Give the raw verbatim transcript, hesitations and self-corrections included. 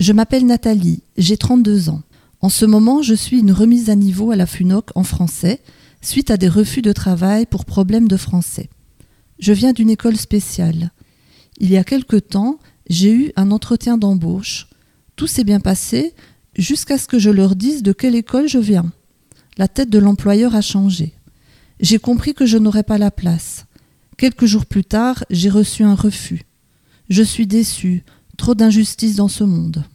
Je m'appelle Nathalie, j'ai trente-deux ans. En ce moment, je suis une remise à niveau à la FUNOC en français, suite à des refus de travail pour problème de français. Je viens d'une école spéciale. Il y a quelque temps, j'ai eu un entretien d'embauche. Tout s'est bien passé jusqu'à ce que je leur dise de quelle école je viens. La tête de l'employeur a changé. J'ai compris que je n'aurais pas la place. Quelques jours plus tard, j'ai reçu un refus. Je suis déçue, trop d'injustice dans ce monde.